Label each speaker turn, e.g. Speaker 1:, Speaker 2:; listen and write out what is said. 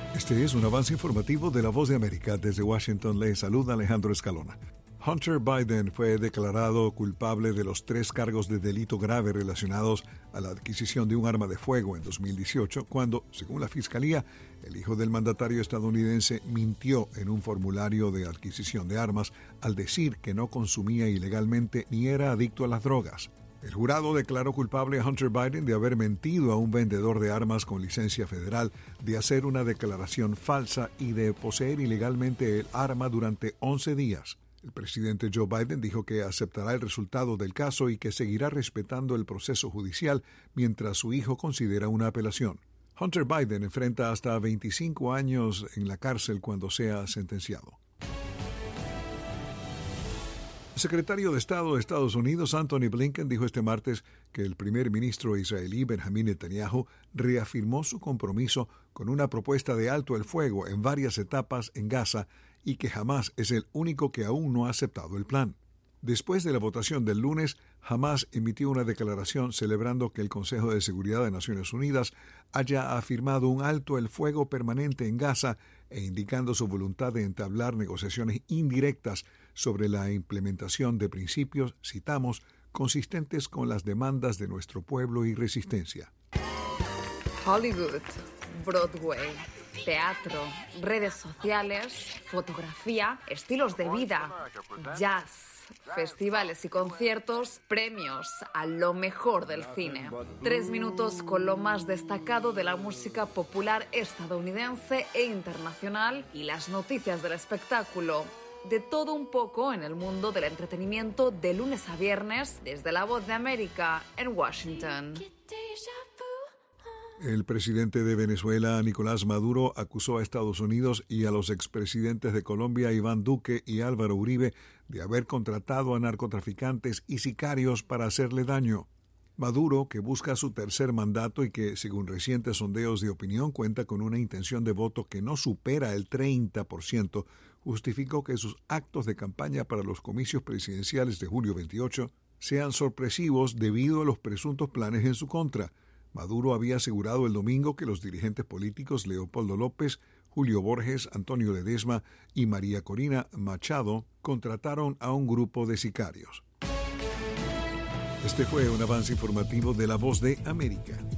Speaker 1: Este es un avance informativo de La Voz de América. Desde Washington le saluda Alejandro Escalona. Hunter Biden fue declarado culpable de los 3 cargos de delito grave relacionados a la adquisición de un arma de fuego en 2018, cuando, según la Fiscalía, el hijo del mandatario estadounidense mintió en un formulario de adquisición de armas al decir que no consumía ilegalmente ni era adicto a las drogas. El jurado declaró culpable a Hunter Biden de haber mentido a un vendedor de armas con licencia federal, de hacer una declaración falsa y de poseer ilegalmente el arma durante 11 días. El presidente Joe Biden dijo que aceptará el resultado del caso y que seguirá respetando el proceso judicial mientras su hijo considera una apelación. Hunter Biden enfrenta hasta 25 años en la cárcel cuando sea sentenciado. El secretario de Estado de Estados Unidos, Antony Blinken, dijo este martes que el primer ministro israelí Benjamin Netanyahu reafirmó su compromiso con una propuesta de alto el fuego en varias etapas en Gaza y que Hamás es el único que aún no ha aceptado el plan. Después de la votación del lunes, Hamás emitió una declaración celebrando que el Consejo de Seguridad de Naciones Unidas haya afirmado un alto el fuego permanente en Gaza e indicando su voluntad de entablar negociaciones indirectas sobre la implementación de principios, citamos, consistentes con las demandas de nuestro pueblo y resistencia.
Speaker 2: Hollywood, Broadway, teatro, redes sociales, fotografía, estilos de vida, jazz, festivales y conciertos, premios a lo mejor del cine. 3 minutos con lo más destacado de la música popular estadounidense e internacional y las noticias del espectáculo. De todo un poco en el mundo del entretenimiento de lunes a viernes desde La Voz de América en Washington.
Speaker 1: El presidente de Venezuela, Nicolás Maduro, acusó a Estados Unidos y a los expresidentes de Colombia, Iván Duque y Álvaro Uribe, de haber contratado a narcotraficantes y sicarios para hacerle daño. Maduro, que busca su tercer mandato y que, según recientes sondeos de opinión, cuenta con una intención de voto que no supera el 30%, justificó que sus actos de campaña para los comicios presidenciales de julio 28 sean sorpresivos debido a los presuntos planes en su contra. Maduro había asegurado el domingo que los dirigentes políticos Leopoldo López, Julio Borges, Antonio Ledesma y María Corina Machado contrataron a un grupo de sicarios. Este fue un avance informativo de La Voz de América.